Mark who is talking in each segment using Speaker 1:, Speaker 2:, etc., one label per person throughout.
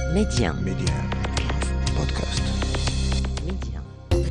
Speaker 1: Média.
Speaker 2: Média. Podcast.
Speaker 1: Média.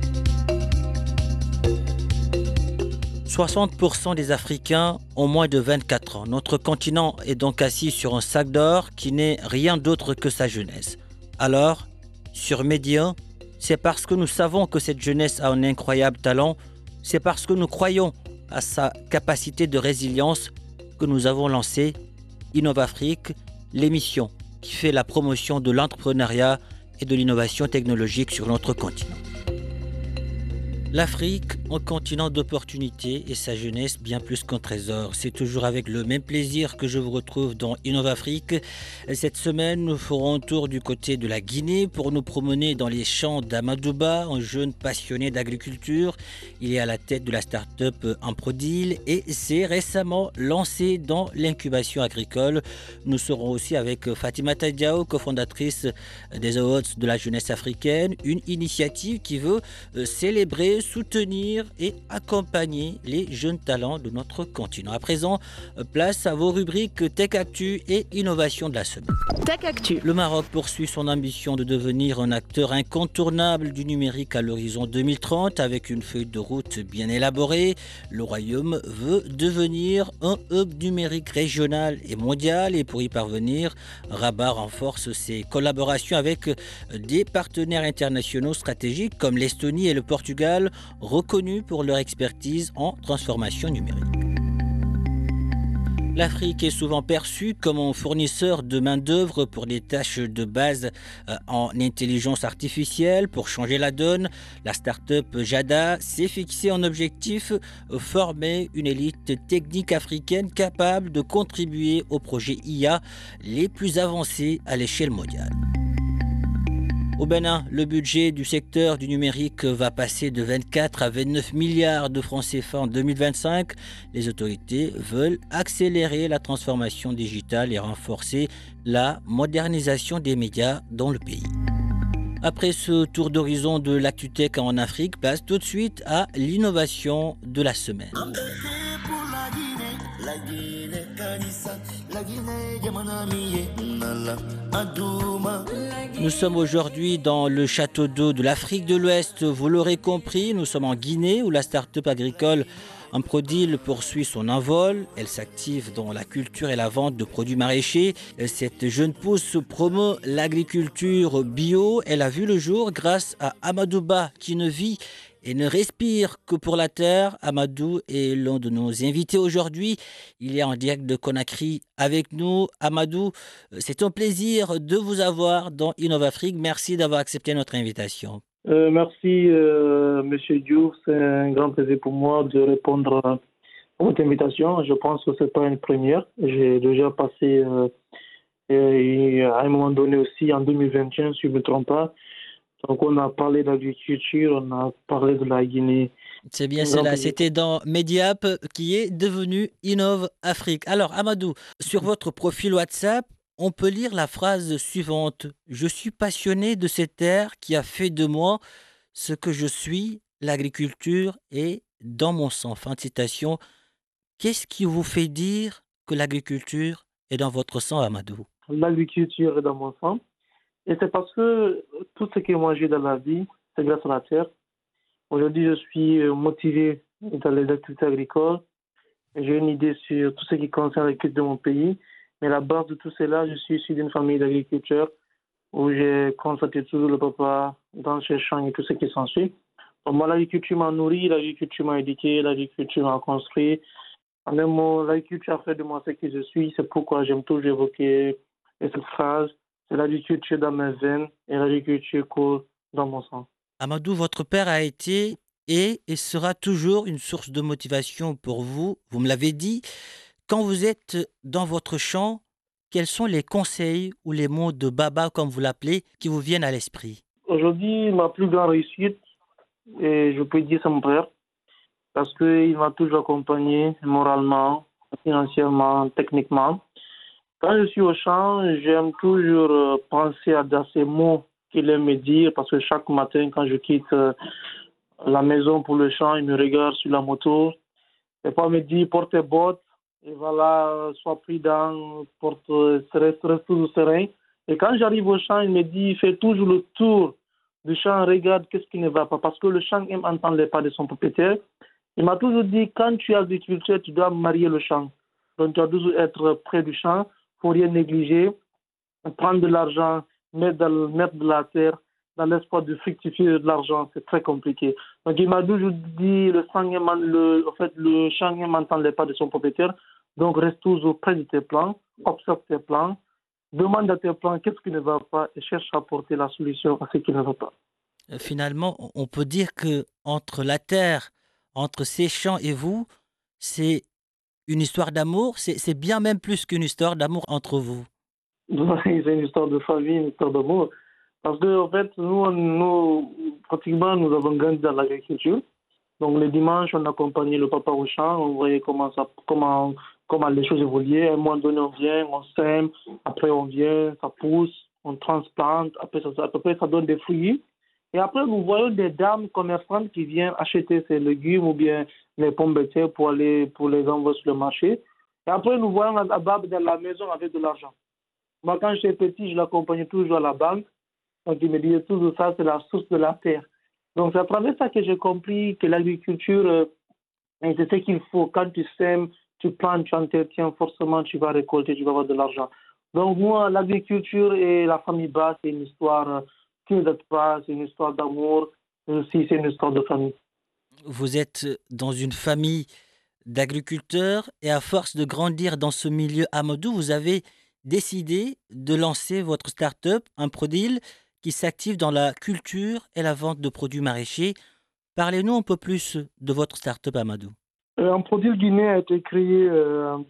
Speaker 3: 60% des Africains ont moins de 24 ans. Notre continent est donc assis sur un sac d'or qui n'est rien d'autre que sa jeunesse. Alors, sur Média, c'est parce que nous savons que cette jeunesse a un incroyable talent, c'est parce que nous croyons à sa capacité de résilience que nous avons lancé InnovAfrique, l'émission qui fait la promotion de l'entrepreneuriat et de l'innovation technologique sur notre continent. L'Afrique, un continent d'opportunités et sa jeunesse bien plus qu'un trésor. C'est toujours avec le même plaisir que je vous retrouve dans InnovAfrique. Cette semaine, nous ferons un tour du côté de la Guinée pour nous promener dans les champs d'Amadouba, un jeune passionné d'agriculture. Il est à la tête de la start-up Amprodil et s'est récemment lancé dans l'incubation agricole. Nous serons aussi avec Fatimata Diao, cofondatrice des Awards de la jeunesse africaine, une initiative qui veut célébrer, soutenir et accompagner les jeunes talents de notre continent. À présent, place à vos rubriques Tech Actu et Innovation de la semaine.
Speaker 4: Tech Actu.
Speaker 3: Le Maroc poursuit son ambition de devenir un acteur incontournable du numérique à l'horizon 2030 avec une feuille de route bien élaborée. Le Royaume veut devenir un hub numérique régional et mondial et pour y parvenir, Rabat renforce ses collaborations avec des partenaires internationaux stratégiques comme l'Estonie et le Portugal, reconnus pour leur expertise en transformation numérique. L'Afrique est souvent perçue comme un fournisseur de main-d'œuvre pour des tâches de base en intelligence artificielle. Pour changer la donne, la start-up Jada s'est fixé en objectif former une élite technique africaine capable de contribuer aux projets IA les plus avancés à l'échelle mondiale. Au Bénin, le budget du secteur du numérique va passer de 24 à 29 milliards de francs CFA en 2025. Les autorités veulent accélérer la transformation digitale et renforcer la modernisation des médias dans le pays. Après ce tour d'horizon de l'ActuTech en Afrique, passe tout de suite à l'innovation de la semaine. Nous sommes aujourd'hui dans le château d'eau de l'Afrique de l'Ouest. Vous l'aurez compris, nous sommes en Guinée où la start-up agricole Amprodil poursuit son envol. Elle s'active dans la culture et la vente de produits maraîchers. Cette jeune pousse promeut l'agriculture bio. Elle a vu le jour grâce à Amadouba qui ne vit et ne respire que pour la terre. Amadou est l'un de nos invités aujourd'hui. Il est en direct de Conakry avec nous. Amadou, c'est un plaisir de vous avoir dans InnovAfrique. Merci d'avoir accepté notre invitation.
Speaker 5: Merci, Monsieur Diouf. C'est un grand plaisir pour moi de répondre à votre invitation. Je pense que ce n'est pas une première. J'ai déjà passé à un moment donné aussi, en 2021, si je ne me trompe pas. Donc, on a parlé d'agriculture, on a parlé de la Guinée.
Speaker 3: C'est bien cela. C'était dans Mediap qui est devenu InnovAfrique. Alors, Amadou, sur votre profil WhatsApp, on peut lire la phrase suivante. « Je suis passionné de cette terre qui a fait de moi ce que je suis. L'agriculture est dans mon sang. » Fin de citation. Qu'est-ce qui vous fait dire que l'agriculture est dans votre sang, Amadou?
Speaker 5: L'agriculture est dans mon sang. Et c'est parce que tout ce que moi j'ai dans la vie, c'est grâce à la terre. Aujourd'hui, je suis motivé dans les activités agricoles. J'ai une idée sur tout ce qui concerne l'agriculture de mon pays. Mais la base de tout cela, je suis issu d'une famille d'agriculteurs où j'ai constaté toujours le papa dans ses champs et tout ce qui s'ensuit. Donc moi, l'agriculture m'a nourri, l'agriculture m'a éduqué, l'agriculture m'a construit. En un mot, l'agriculture a fait de moi ce que je suis. C'est pourquoi j'aime toujours évoquer cette phrase. C'est l'agriculture dans mes veines et l'agriculture coule dans mon sang.
Speaker 3: Amadou, votre père a été et sera toujours une source de motivation pour vous. Vous me l'avez dit. Quand vous êtes dans votre champ, quels sont les conseils ou les mots de Baba, comme vous l'appelez, qui vous viennent à l'esprit?
Speaker 5: Aujourd'hui, ma plus grande réussite, et je peux dire c'est mon père, parce qu'il m'a toujours accompagné moralement, financièrement, techniquement. Quand je suis au champ, j'aime toujours penser à ces mots qu'il aime me dire, parce que chaque matin, quand je quitte la maison pour le champ, il me regarde sur la moto, et pas me dire porte tes bottes, et voilà, sois prudent, reste toujours serein. Et quand j'arrive au champ, il me dit, fais toujours le tour du champ, regarde qu'est-ce qui ne va pas. Parce que le champ aime entendre les pas de son propriétaire. Il m'a toujours dit, quand tu es agriculteur, tu dois marier le champ. Donc, tu dois toujours être près du champ, il ne faut rien négliger, prendre de l'argent, mettre de la terre, dans l'espoir de fructifier de l'argent, c'est très compliqué. Donc, il m'a toujours dit, le champ aime entendre les pas de son propriétaire. Donc, reste toujours près de tes plans, observe tes plans, demande à tes plans qu'est-ce qui ne va pas et cherche à apporter la solution à ce qui ne va pas.
Speaker 3: Finalement, on peut dire que entre la terre, entre ces champs et vous, c'est une histoire d'amour. C'est bien même plus qu'une histoire d'amour entre vous.
Speaker 5: C'est une histoire de famille, une histoire d'amour. Parce que, en fait, pratiquement, nous avons grandi dans l'agriculture. Donc, le dimanche, on accompagnait le papa au champ, on voyait comment les choses évoluaient. À un moment donné, on vient, on sème, après on vient, ça pousse, on transplante, après ça donne des fruits. Et après, nous voyons des dames commerçantes qui viennent acheter ces légumes ou bien les pommes de terre pour les envoyer sur le marché. Et après, nous voyons Abab dans la maison avec de l'argent. Moi, quand j'étais petit, je l'accompagnais toujours à la banque. Donc, il me disait toujours ça, c'est la source de la terre. Donc, c'est à travers ça que j'ai compris que l'agriculture, c'est ce qu'il faut. Quand tu sèmes, tu plantes, tu entretiens, forcément, tu vas récolter, tu vas avoir de l'argent. Donc, moi, l'agriculture et la famille basse, c'est une histoire qui ne date pas, c'est une histoire d'amour, mais aussi c'est une histoire de famille.
Speaker 3: Vous êtes dans une famille d'agriculteurs et à force de grandir dans ce milieu Amadou, vous avez décidé de lancer votre start-up, un Prodil, qui s'active dans la culture et la vente de produits maraîchers. Parlez-nous un peu plus de votre start-up Amadou.
Speaker 5: Un produit guinéen a été créé en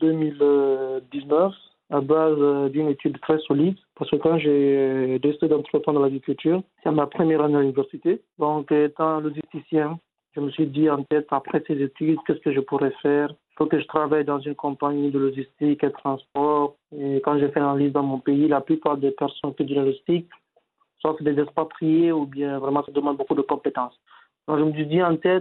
Speaker 5: 2019 à base d'une étude très solide. Parce que quand j'ai décidé d'entreprendre dans l'agriculture, c'est ma première année à l'université. Donc, étant logisticien, je me suis dit en tête, après ces études, qu'est-ce que je pourrais faire? Il faut que je travaille dans une compagnie de logistique et transport. Et quand j'ai fait l'analyse dans mon pays, la plupart des personnes qui font de la logistique, soit c'est des expatriés ou bien vraiment ça demande beaucoup de compétences. Donc je me suis dit en tête,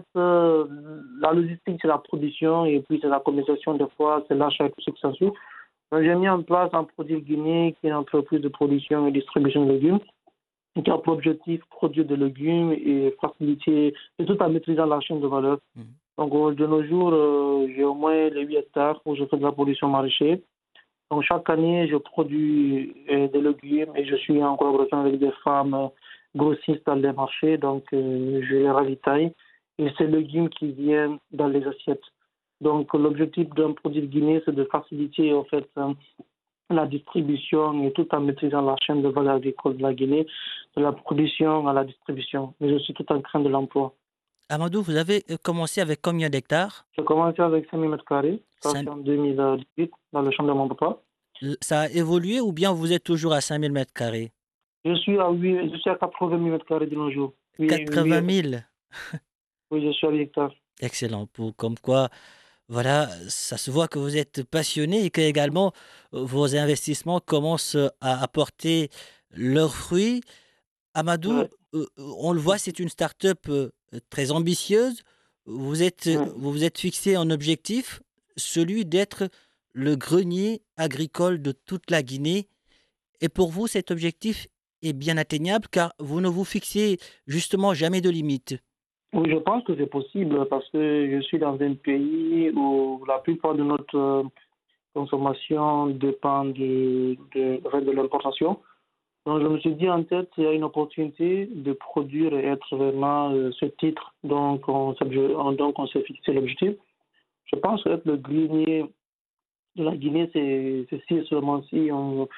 Speaker 5: la logistique c'est la production et puis c'est la commercialisation des fois, c'est l'achat et tout ce qui s'ensuit. Donc j'ai mis en place un produit guinéen qui est une entreprise de production et distribution de légumes qui a pour objectif produire des légumes et faciliter, et tout en maîtrisant la chaîne de valeur. Donc de nos jours, j'ai au moins les 8 hectares où je fais de la production maraîchère. Donc chaque année, je produis des légumes et je suis en collaboration avec des femmes grossistes dans les marchés. Donc je les ravitaille et ces légumes qui viennent dans les assiettes. Donc l'objectif d'un produit guinéen, c'est de faciliter en fait la distribution et tout en maîtrisant la chaîne de valeur agricole de la Guinée, de la production à la distribution, mais aussi tout en créant de l'emploi.
Speaker 3: Amadou, vous avez commencé avec combien d'hectares?
Speaker 5: J'ai commencé avec 5 000 mètres carrés, ça c'est en 2018, dans le champ de mon papa.
Speaker 3: Ça a évolué ou bien vous êtes toujours à 5000 mètres carrés?
Speaker 5: Je suis à 80 000 mètres carrés de nos jours.
Speaker 3: 80 000?
Speaker 5: Oui, je suis à 8 hectares.
Speaker 3: Excellent. Comme quoi, voilà, ça se voit que vous êtes passionné et que également vos investissements commencent à apporter leurs fruits. Amadou,
Speaker 5: Ouais.
Speaker 3: on le voit, c'est une start-up très ambitieuse.
Speaker 5: Ouais.
Speaker 3: Vous vous êtes fixé un objectif, celui d'être le grenier agricole de toute la Guinée. Et pour vous, cet objectif est bien atteignable car vous ne vous fixez justement jamais de limite.
Speaker 5: Oui, je pense que c'est possible parce que je suis dans un pays où la plupart de notre consommation dépend de l'importation. Donc, je me suis dit en tête, il y a une opportunité de produire et être vraiment ce titre. Donc, on s'est fixé l'objectif. Je pense qu'être le grenier de la Guinée, c'est si et seulement si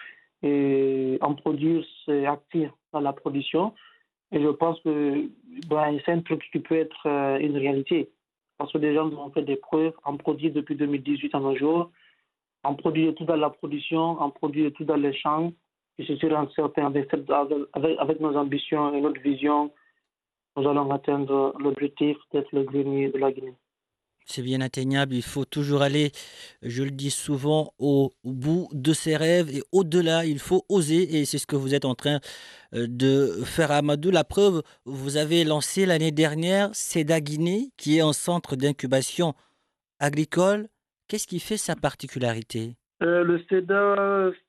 Speaker 5: on produit, c'est actif dans la production. Et je pense que c'est un truc qui peut être une réalité. Parce que des gens ont fait des preuves, on produit depuis 2018 à nos jours, on produit tout dans la production, on produit tout dans les champs. Je suis sûr et certain, avec nos ambitions et notre vision, nous allons atteindre l'objectif d'être le grenier de la Guinée.
Speaker 3: C'est bien atteignable, il faut toujours aller, je le dis souvent, au bout de ses rêves et au-delà, il faut oser et c'est ce que vous êtes en train de faire Amadou. La preuve, vous avez lancé l'année dernière CEDA Guinée, qui est un centre d'incubation agricole. Qu'est-ce qui fait sa particularité?
Speaker 5: Le SEDA,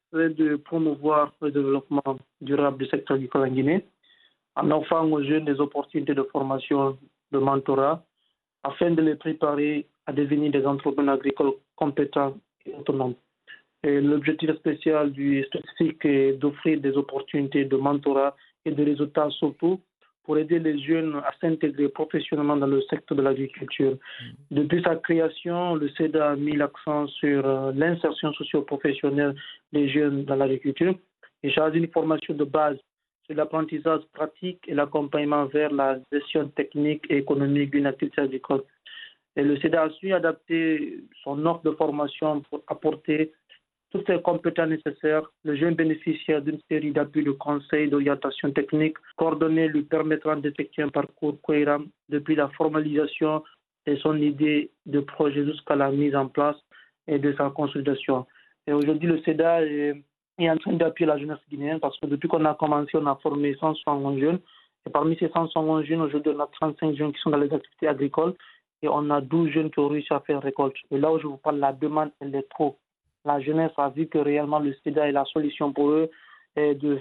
Speaker 5: serait de promouvoir le développement durable du secteur agricole en Guinée, en offrant aux jeunes des opportunités de formation, de mentorat, afin de les préparer à devenir des entrepreneurs agricoles compétents et autonomes. Et l'objectif spécial du spécifique est d'offrir des opportunités de mentorat et de résultats surtout pour aider les jeunes à s'intégrer professionnellement dans le secteur de l'agriculture. Depuis sa création, le CEDA a mis l'accent sur l'insertion socio-professionnelle des jeunes dans l'agriculture et choisi une formation de base sur l'apprentissage pratique et l'accompagnement vers la gestion technique et économique d'une activité agricole. Et le CEDA a su adapter son offre de formation pour apporter toutes les compétences nécessaires. Le jeune bénéficiaire d'une série d'appuis de conseils, d'orientation technique coordonnés lui permettront d'effectuer un parcours cohérent depuis la formalisation de son idée de projet jusqu'à la mise en place et de sa consolidation. Et aujourd'hui, le CEDA est en train d'appuyer la jeunesse guinéenne parce que depuis qu'on a commencé, on a formé 171 jeunes. Et parmi ces 171 jeunes, aujourd'hui, on a 35 jeunes qui sont dans les activités agricoles et on a 12 jeunes qui ont réussi à faire récolte. Et là où je vous parle, la demande, elle est trop. La jeunesse a vu que réellement le SIDA est la solution pour eux et de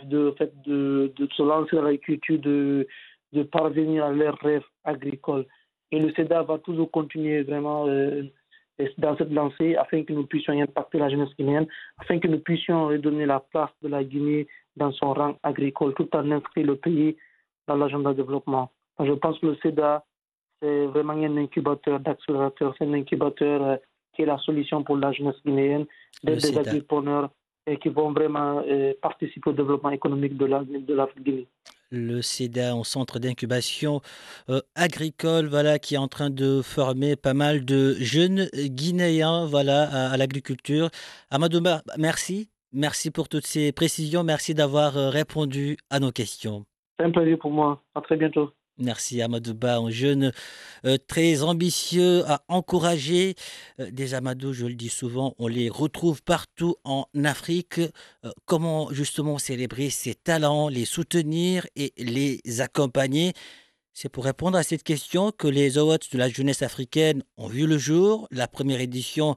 Speaker 5: se lancer dans l'agriculture, de parvenir à leurs rêves agricoles. Et le SIDA va toujours continuer vraiment dans cette lancée afin que nous puissions impacter la jeunesse guinéenne, afin que nous puissions redonner la place de la Guinée dans son rang agricole, tout en inscrivant le pays dans l'agenda de développement. Donc, je pense que le SIDA, c'est vraiment un incubateur d'accélérateur, c'est un incubateur qui est la solution pour la jeunesse guinéenne, des agripreneurs et qui vont vraiment participer au développement économique de l'Afrique Guinée.
Speaker 3: Le CEDA, un centre d'incubation agricole, voilà, qui est en train de former pas mal de jeunes Guinéens, voilà, à l'agriculture. Amadou Ba, merci. Merci pour toutes ces précisions. Merci d'avoir répondu à nos questions.
Speaker 5: C'est un plaisir pour moi. À très bientôt.
Speaker 3: Merci Amadou Ba, un jeune très ambitieux à encourager. Des Amadou, je le dis souvent, on les retrouve partout en Afrique. Comment justement célébrer ces talents, les soutenir et les accompagner? C'est pour répondre à cette question que les Awards de la jeunesse africaine ont vu le jour. La première édition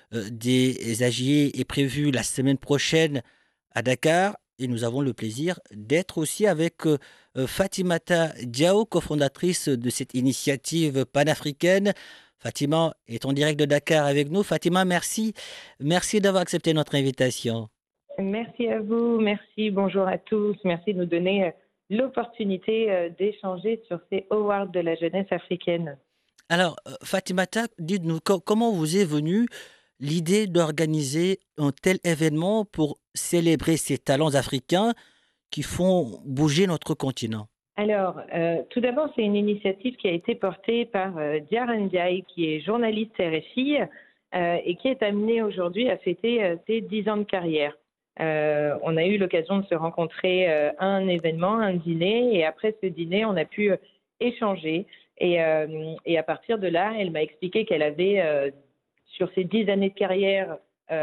Speaker 3: des AJE est prévue la semaine prochaine à Dakar. Et nous avons le plaisir d'être aussi avec Fatimata Diao, cofondatrice de cette initiative panafricaine. Fatima est en direct de Dakar avec nous. Fatima, merci. Merci d'avoir accepté notre invitation.
Speaker 1: Merci à vous. Merci. Bonjour à tous. Merci de nous donner l'opportunité d'échanger sur ces awards de la jeunesse africaine.
Speaker 3: Alors, Fatimata, dites-nous, comment vous est venue l'idée d'organiser un tel événement pour célébrer ces talents africains qui font bouger notre continent?
Speaker 1: Alors, tout d'abord, c'est une initiative qui a été portée par Diarra Ndiaye, qui est journaliste RFI et qui est amenée aujourd'hui à fêter ses 10 ans de carrière. On a eu l'occasion de se rencontrer à un événement, un dîner, et après ce dîner, on a pu échanger. Et à partir de là, elle m'a expliqué qu'elle avait sur ces 10 années de carrière,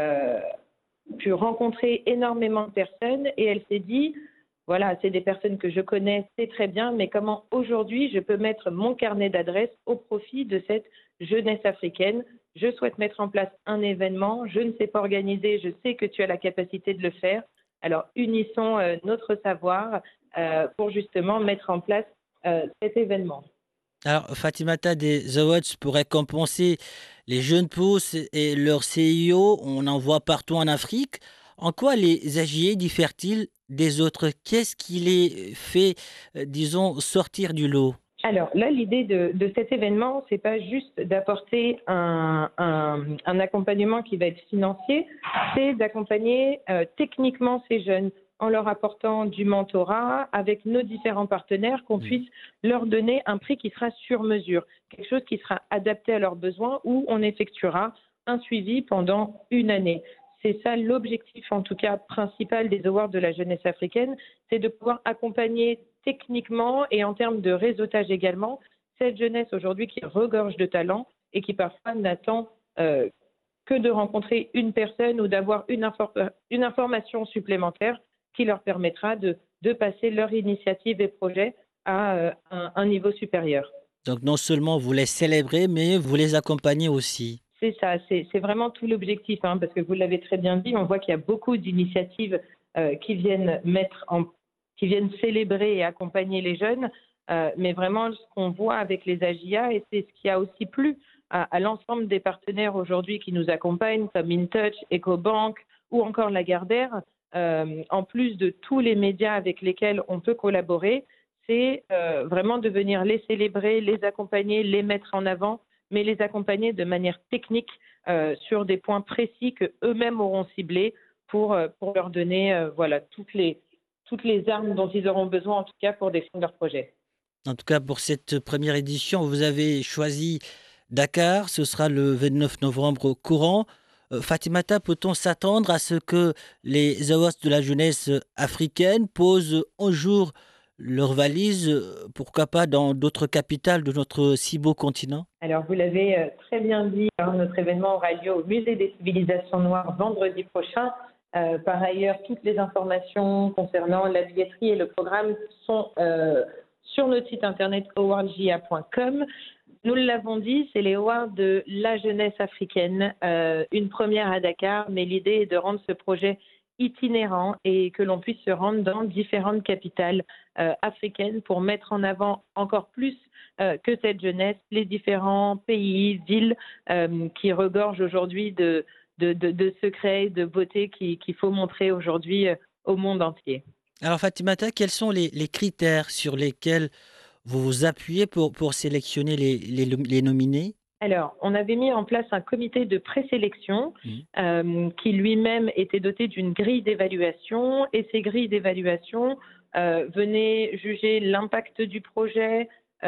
Speaker 1: pu rencontrer énormément de personnes et elle s'est dit, voilà, c'est des personnes que je connais, c'est très bien, mais comment aujourd'hui je peux mettre mon carnet d'adresses au profit de cette jeunesse africaine? Je souhaite mettre en place un événement, je ne sais pas organiser, je sais que tu as la capacité de le faire. Alors unissons notre savoir pour justement mettre en place cet événement.
Speaker 3: Alors, Fatimata, des Awards pour récompenser les jeunes pousses et leurs CIO, on en voit partout en Afrique. En quoi les AJE diffèrent-ils des autres? Qu'est-ce qui les fait, disons, sortir du lot?
Speaker 1: Alors là, l'idée de cet événement, c'est pas juste d'apporter un accompagnement qui va être financier, c'est d'accompagner techniquement ces jeunes en leur apportant du mentorat avec nos différents partenaires, qu'on puisse leur donner un prix qui sera sur mesure, quelque chose qui sera adapté à leurs besoins, où on effectuera un suivi pendant une année. C'est ça l'objectif, en tout cas principal des Awards de la jeunesse africaine, c'est de pouvoir accompagner techniquement et en termes de réseautage également cette jeunesse aujourd'hui qui regorge de talent et qui parfois n'attend que de rencontrer une personne ou d'avoir une information supplémentaire qui leur permettra de passer leur initiative et projet à un niveau supérieur.
Speaker 3: Donc non seulement vous les célébrez, mais vous les accompagnez aussi.
Speaker 1: C'est ça, c'est vraiment tout l'objectif, hein, parce que vous l'avez très bien dit, on voit qu'il y a beaucoup d'initiatives qui viennent qui viennent célébrer et accompagner les jeunes, mais vraiment ce qu'on voit avec les AJA, et c'est ce qui a aussi plu à l'ensemble des partenaires aujourd'hui qui nous accompagnent, comme InTouch, EcoBank ou encore Lagardère, en plus de tous les médias avec lesquels on peut collaborer, c'est vraiment de venir les célébrer, les accompagner, les mettre en avant, mais les accompagner de manière technique sur des points précis qu'eux-mêmes auront ciblés pour leur donner voilà, toutes les armes dont ils auront besoin, en tout cas, pour défendre leur projet.
Speaker 3: En tout cas, pour cette première édition, vous avez choisi Dakar. Ce sera le 29 novembre courant. Fatimata, peut-on s'attendre à ce que les Awards de la jeunesse africaine posent un jour leurs valises, pourquoi pas dans d'autres capitales de notre si beau continent?
Speaker 1: Alors, vous l'avez très bien dit, hein, notre événement aura lieu au Musée des civilisations noires vendredi prochain. Par ailleurs, toutes les informations concernant la billetterie et le programme sont sur notre site internet awardja.com. Nous l'avons dit, c'est les Awards de la jeunesse africaine, une première à Dakar, mais l'idée est de rendre ce projet itinérant et que l'on puisse se rendre dans différentes capitales africaines pour mettre en avant encore plus que cette jeunesse, les différents pays, villes qui regorgent aujourd'hui de secrets, de beauté qu'il faut montrer aujourd'hui au monde entier.
Speaker 3: Alors Fatimata, quels sont les critères sur lesquels vous vous appuyez pour sélectionner les nominés?
Speaker 1: Alors, on avait mis en place un comité de présélection qui lui-même était doté d'une grille d'évaluation, et ces grilles d'évaluation venaient juger l'impact du projet,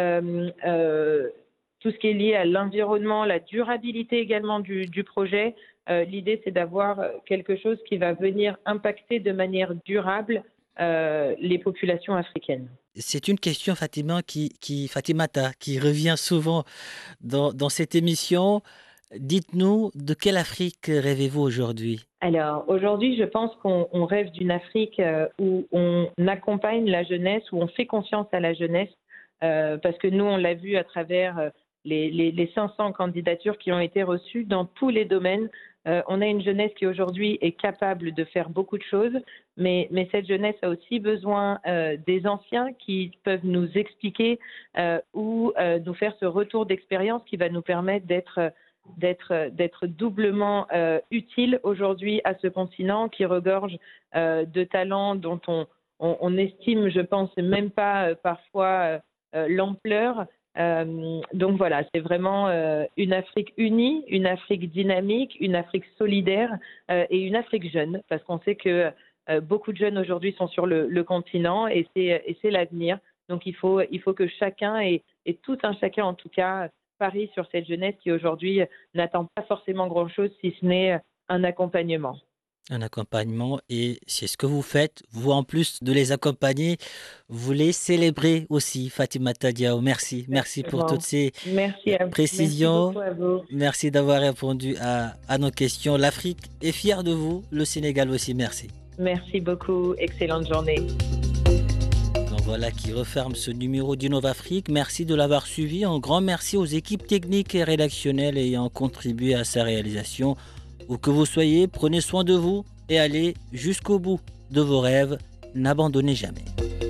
Speaker 1: tout ce qui est lié à l'environnement, la durabilité également du projet. L'idée, c'est d'avoir quelque chose qui va venir impacter de manière durable les populations africaines.
Speaker 3: C'est une question, Fatimata, qui revient souvent dans cette émission. Dites-nous, de quelle Afrique rêvez-vous aujourd'hui?
Speaker 1: Alors, aujourd'hui, je pense qu'on rêve d'une Afrique où on accompagne la jeunesse, où on fait confiance à la jeunesse, parce que nous, on l'a vu à travers les 500 candidatures qui ont été reçues dans tous les domaines. On a une jeunesse qui aujourd'hui est capable de faire beaucoup de choses, mais cette jeunesse a aussi besoin des anciens qui peuvent nous expliquer ou nous faire ce retour d'expérience qui va nous permettre d'être doublement utile aujourd'hui à ce continent qui regorge de talents dont on estime, je pense, même pas parfois l'ampleur. Donc voilà, c'est vraiment une Afrique unie, une Afrique dynamique, une Afrique solidaire et une Afrique jeune, parce qu'on sait que beaucoup de jeunes aujourd'hui sont sur le continent et c'est l'avenir. Donc il faut que chacun et tout un chacun en tout cas parie sur cette jeunesse qui aujourd'hui n'attend pas forcément grand-chose si ce n'est un accompagnement.
Speaker 3: Un accompagnement, et c'est ce que vous faites. Vous, en plus de les accompagner, vous les célébrez aussi, Fatimata Diaw. Merci pour toutes ces précisions.
Speaker 1: Merci beaucoup à vous.
Speaker 3: Merci d'avoir répondu à nos questions. L'Afrique est fière de vous, le Sénégal aussi. Merci.
Speaker 1: Merci beaucoup, excellente journée.
Speaker 3: Donc voilà qui referme ce numéro d'Innov Afrique. Merci de l'avoir suivi. Un grand merci aux équipes techniques et rédactionnelles ayant contribué à sa réalisation. Où que vous soyez, prenez soin de vous et allez jusqu'au bout de vos rêves. N'abandonnez jamais.